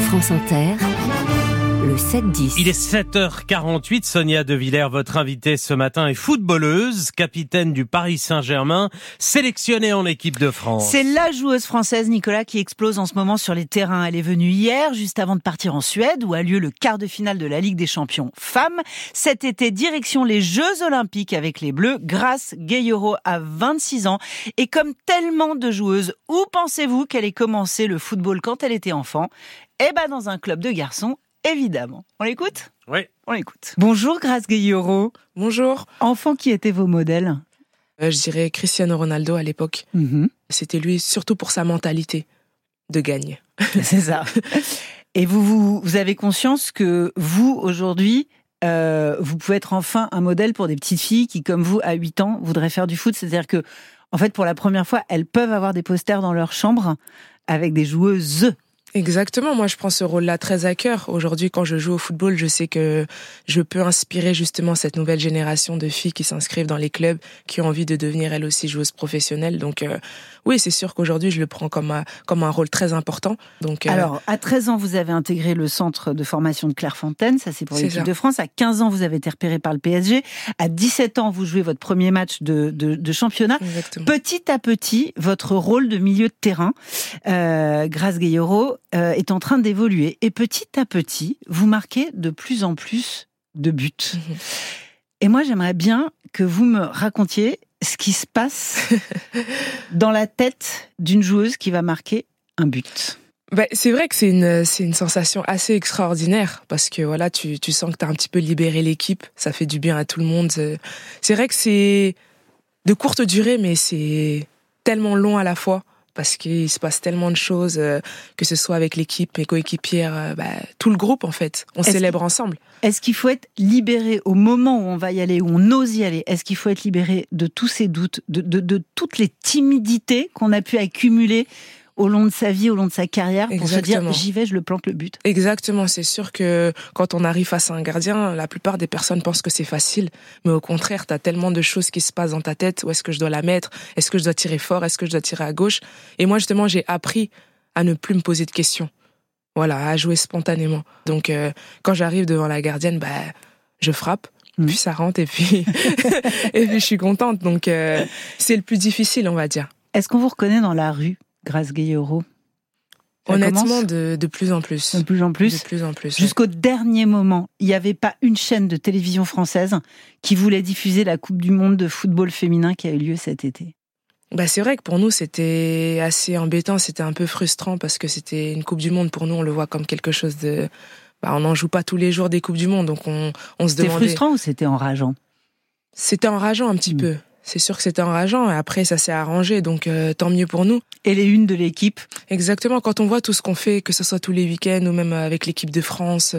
France Inter, le 7-10. Il est 7h48, Sonia De Villers, votre invitée ce matin, est footballeuse, capitaine du Paris Saint-Germain, sélectionnée en équipe de France. C'est la joueuse française, Nicolas, qui explose en ce moment sur les terrains. Elle est venue hier, juste avant de partir en Suède, où a lieu le quart de finale de la Ligue des Champions femmes. Cet été, direction les Jeux Olympiques avec les Bleus. Grace Gayoro a 26 ans. Et comme tellement de joueuses, où pensez-vous qu'elle ait commencé le football quand elle était enfant ? Eh ben, dans un club de garçons, évidemment. On l'écoute ? Oui. On l'écoute. Bonjour Grace Gayoro. Bonjour. Enfant, qui étaient vos modèles ? Je dirais Cristiano Ronaldo à l'époque. C'était lui, surtout pour sa mentalité de gagne. C'est ça. Et vous avez conscience que vous, aujourd'hui, vous pouvez être enfin un modèle pour des petites filles qui, comme vous, à 8 ans, voudraient faire du foot. C'est-à-dire que, en fait, pour la première fois, elles peuvent avoir des posters dans leur chambre avec des joueuses. Exactement, moi je prends ce rôle-là très à cœur. Aujourd'hui, quand je joue au football, je sais que je peux inspirer justement cette nouvelle génération de filles qui s'inscrivent dans les clubs, qui ont envie de devenir elles aussi joueuses professionnelles. Donc oui, c'est sûr qu'aujourd'hui, je le prends comme un rôle très important. Donc, Alors, à 13 ans, vous avez intégré le centre de formation de Clairefontaine, ça c'est pour l'équipe de France. À 15 ans, vous avez été repéré par le PSG. À 17 ans, vous jouez votre premier match de championnat. Exactement. Petit à petit, votre rôle de milieu de terrain, Grace Gayoro, est en train d'évoluer. Et petit à petit, vous marquez de plus en plus de buts. Et moi, j'aimerais bien que vous me racontiez ce qui se passe dans la tête d'une joueuse qui va marquer un but. C'est vrai que c'est une sensation assez extraordinaire parce que voilà, tu sens que t'as un petit peu libéré l'équipe. Ça fait du bien à tout le monde. C'est vrai que c'est de courte durée, mais c'est tellement long à la fois. Parce qu'il se passe tellement de choses, que ce soit avec l'équipe, mes coéquipières, tout le groupe en fait. On célèbre ensemble. Est-ce qu'il faut être libéré au moment où on va y aller, où on ose y aller ? Est-ce qu'il faut être libéré de tous ces doutes, de toutes les timidités qu'on a pu accumuler au long de sa vie, au long de sa carrière, pour se dire, j'y vais, je le plante le but. Exactement, c'est sûr que quand on arrive face à un gardien, la plupart des personnes pensent que c'est facile, mais au contraire, t'as tellement de choses qui se passent dans ta tête. Où est-ce que je dois la mettre ? Est-ce que je dois tirer fort ? Est-ce que je dois tirer à gauche ? Et moi, justement, j'ai appris à ne plus me poser de questions. Voilà, à jouer spontanément. Donc, quand j'arrive devant la gardienne, je frappe. Puis ça rentre et puis je suis contente. Donc, c'est le plus difficile, on va dire. Est-ce qu'on vous reconnaît dans la rue, Grace Gayoro ? Honnêtement, de plus en plus. De plus en plus. De plus en plus. Jusqu'au dernier moment, il n'y avait pas une chaîne de télévision française qui voulait diffuser la Coupe du Monde de football féminin qui a eu lieu cet été. C'est vrai que pour nous, c'était assez embêtant, c'était un peu frustrant parce que c'était une Coupe du Monde. Pour nous, on le voit comme quelque chose de... on n'en joue pas tous les jours des Coupes du Monde, donc on se demandait... C'était frustrant ou c'était enrageant ? C'était enrageant un petit peu. C'est sûr que c'était enrageant, et après ça s'est arrangé, donc tant mieux pour nous. Et les unes de l'équipe ? Exactement, quand on voit tout ce qu'on fait, que ce soit tous les week-ends ou même avec l'équipe de France,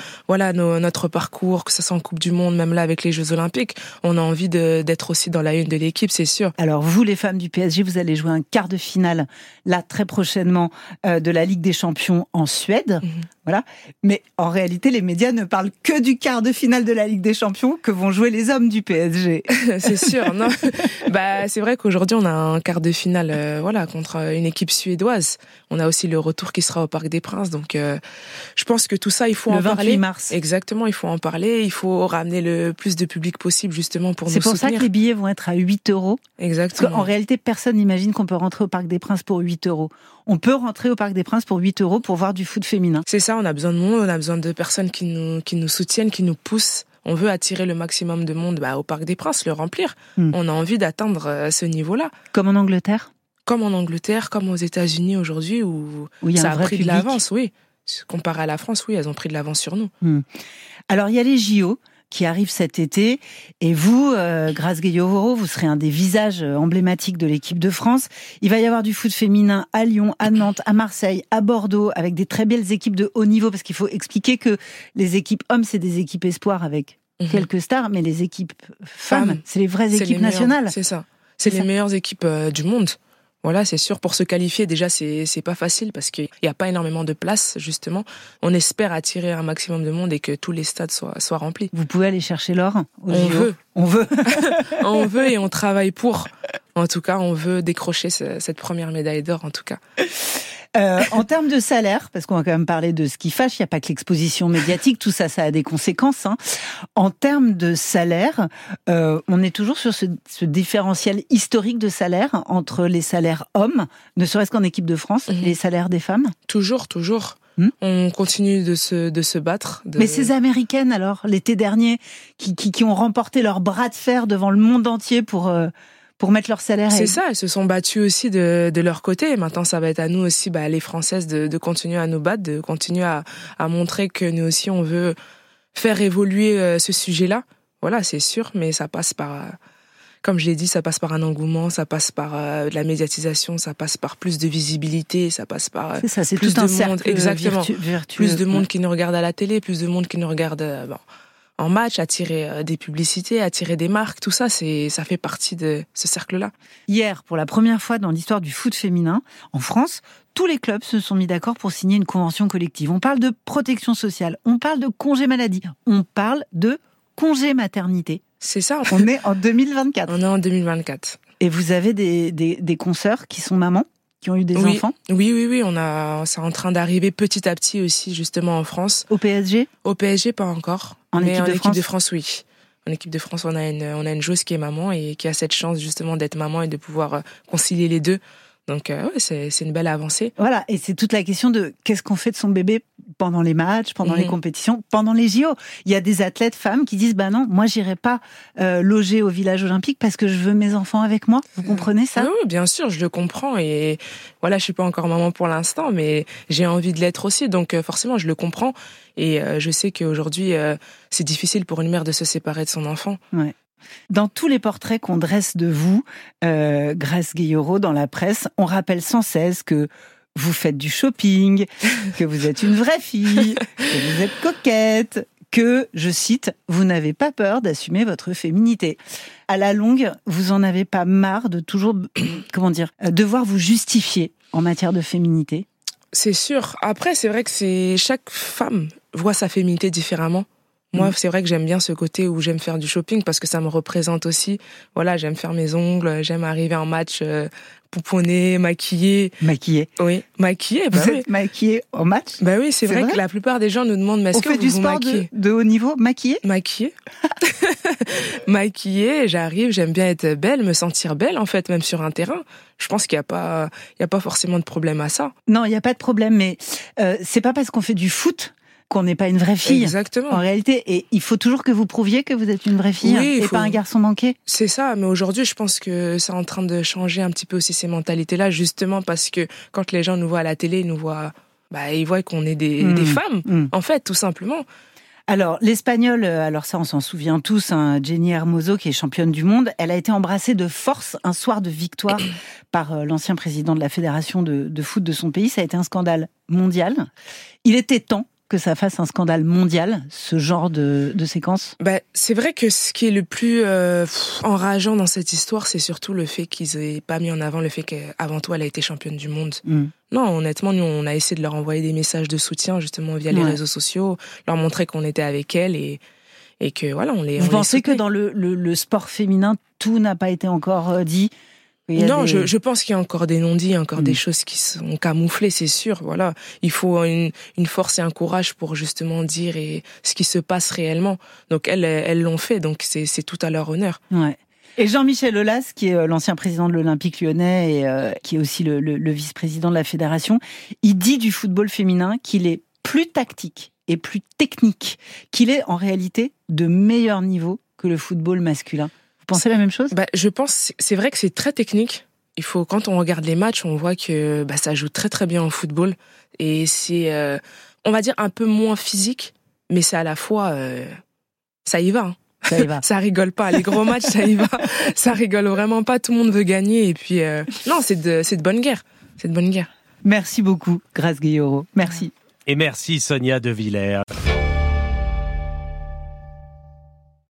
notre parcours, que ce soit en Coupe du Monde, même là avec les Jeux Olympiques, on a envie d'être aussi dans la une de l'équipe, c'est sûr. Alors vous, les femmes du PSG, vous allez jouer un quart de finale, là très prochainement, de la Ligue des Champions en Suède. Voilà. Mais en réalité, les médias ne parlent que du quart de finale de la Ligue des Champions que vont jouer les hommes du PSG. C'est sûr, non ? C'est vrai qu'aujourd'hui, on a un quart de finale, contre une équipe suédoise. On a aussi le retour qui sera au Parc des Princes. Donc, je pense que tout ça, il faut en parler. Le 28 mars. Exactement, il faut en parler. Il faut ramener le plus de public possible, justement, pour nous soutenir. C'est pour ça que les billets vont être à 8 €. Exactement. Parce qu'en réalité, personne n'imagine qu'on peut rentrer au Parc des Princes pour 8 €. On peut rentrer au Parc des Princes pour 8 € pour voir du foot féminin. C'est ça, on a besoin de monde, on a besoin de personnes qui nous soutiennent, qui nous poussent. On veut attirer le maximum de monde au Parc des Princes, le remplir. On a envie d'atteindre ce niveau-là. Comme en Angleterre ? Comme en Angleterre, comme aux États-Unis aujourd'hui, où ça a pris de l'avance, oui. Comparé à la France, oui, elles ont pris de l'avance sur nous. Alors, il y a les JO qui arrivent cet été, et vous, Grace Gayoro, vous serez un des visages emblématiques de l'équipe de France. Il va y avoir du foot féminin à Lyon, à Nantes, à Marseille, à Bordeaux, avec des très belles équipes de haut niveau, parce qu'il faut expliquer que les équipes hommes, c'est des équipes espoirs avec quelques stars, mais les équipes femmes, c'est les vraies équipes nationales. C'est ça. C'est les meilleures équipes du monde. Voilà, c'est sûr, pour se qualifier, déjà, c'est pas facile parce qu'il n'y a pas énormément de place, justement. On espère attirer un maximum de monde et que tous les stades soient remplis. Vous pouvez aller chercher l'or aux On JO. veut. On veut. On veut et on travaille pour. En tout cas, on veut décrocher cette première médaille d'or, en tout cas. En termes de salaire, parce qu'on va quand même parler de ce qui fâche, il n'y a pas que l'exposition médiatique, tout ça, ça a des conséquences. Hein. En termes de salaire, on est toujours sur ce différentiel historique de salaire entre les salaires hommes, ne serait-ce qu'en équipe de France, et les salaires des femmes. Toujours. On continue de se battre. Mais ces Américaines, alors, l'été dernier, qui ont remporté leur bras de fer devant le monde entier pour mettre leur salaire. C'est ça, elles se sont battues aussi de leur côté. Et maintenant, ça va être à nous aussi, les Françaises, de continuer à nous battre, de continuer à montrer que nous aussi, on veut faire évoluer ce sujet-là. Voilà, c'est sûr, mais ça passe par, comme je l'ai dit, ça passe par un engouement, ça passe par de la médiatisation, ça passe par plus de visibilité, ça passe par c'est ça, c'est plus tout de un cercle monde, exactement, vertueux. Plus de monde qui nous regarde à la télé, plus de monde qui nous regarde en match, attirer des publicités, attirer des marques, tout ça, ça fait partie de ce cercle-là. Hier, pour la première fois dans l'histoire du foot féminin, en France, tous les clubs se sont mis d'accord pour signer une convention collective. On parle de protection sociale, on parle de congé maladie, on parle de congé maternité. C'est ça. On est en 2024. On est en 2024. Et vous avez des consoeurs qui sont mamans, qui ont eu des enfants ? Oui. C'est en train d'arriver petit à petit aussi, justement, en France. Au PSG ? Au PSG, pas encore. En équipe de France, oui. En équipe de France, on a une joueuse qui est maman et qui a cette chance, justement, d'être maman et de pouvoir concilier les deux. Donc, c'est une belle avancée. Voilà, et c'est toute la question de qu'est-ce qu'on fait de son bébé pendant les matchs, pendant les compétitions, pendant les JO. Il y a des athlètes femmes qui disent, non, moi j'irai pas loger au village olympique parce que je veux mes enfants avec moi. Vous comprenez ça ? Oui, bien sûr, je le comprends. Et voilà, je suis pas encore maman pour l'instant, mais j'ai envie de l'être aussi. Donc, forcément, je le comprends. Et je sais qu'aujourd'hui, c'est difficile pour une mère de se séparer de son enfant. Ouais. Dans tous les portraits qu'on dresse de vous, Grace Guillerot, dans la presse, on rappelle sans cesse que vous faites du shopping, que vous êtes une vraie fille, que vous êtes coquette, que, je cite, vous n'avez pas peur d'assumer votre féminité. À la longue, vous en avez pas marre de toujours, devoir vous justifier en matière de féminité ? C'est sûr. Après, c'est vrai que chaque femme voit sa féminité différemment. Moi, c'est vrai que j'aime bien ce côté où j'aime faire du shopping parce que ça me représente aussi. Voilà, j'aime faire mes ongles, j'aime arriver en match pouponnée, maquillée. Maquillée ? Oui, maquillée. Vous êtes maquillée au match ? Oui, c'est vrai que la plupart des gens nous demandent, mais est-ce que vous vous maquillez ? On fait du sport de haut niveau, maquillée ? Maquillée. Maquillée, j'arrive, j'aime bien être belle, me sentir belle, en fait, même sur un terrain. Je pense qu'il y a pas forcément de problème à ça. Non, il n'y a pas de problème, mais c'est pas parce qu'on fait du foot qu'on n'est pas une vraie fille. Exactement. En réalité, et il faut toujours que vous prouviez que vous êtes une vraie fille et pas un garçon manqué. C'est ça, mais aujourd'hui, je pense que c'est en train de changer un petit peu aussi ces mentalités-là, justement parce que quand les gens nous voient à la télé, ils voient qu'on est des femmes, en fait, tout simplement. Alors, l'Espagnole, alors ça on s'en souvient tous, Jenny Hermoso qui est championne du monde, elle a été embrassée de force un soir de victoire par l'ancien président de la fédération de foot de son pays. Ça a été un scandale mondial. Il était temps que ça fasse un scandale mondial, ce genre de séquence ? C'est vrai que ce qui est le plus enrageant dans cette histoire, c'est surtout le fait qu'ils aient pas mis en avant le fait qu'avant tout, elle a été championne du monde. Non, honnêtement, nous, on a essayé de leur envoyer des messages de soutien, justement, via les réseaux sociaux, leur montrer qu'on était avec elle et que, voilà, on les... Vous pensez que dans le sport féminin, tout n'a pas été encore dit ? Non, je pense qu'il y a encore des non-dits, encore des choses qui sont camouflées, c'est sûr. Voilà, il faut une force et un courage pour justement dire ce qui se passe réellement. Donc elles l'ont fait, donc c'est tout à leur honneur. Ouais. Et Jean-Michel Aulas, qui est l'ancien président de l'Olympique Lyonnais et qui est aussi le vice-président de la fédération, il dit du football féminin qu'il est plus tactique et plus technique, qu'il est en réalité de meilleur niveau que le football masculin. Vous pensez la même chose ? Je pense, c'est vrai que c'est très technique. Quand on regarde les matchs, on voit que ça joue très très bien au football. Et c'est, on va dire, un peu moins physique, mais c'est à la fois, ça y va. Hein. Ça y va. Ça rigole pas. Les gros matchs, ça y va. Ça rigole vraiment pas. Tout le monde veut gagner. Et puis, non, c'est de bonne guerre. C'est de bonne guerre. Merci beaucoup, Grace Guillerot. Merci. Et merci Sonia De Villers.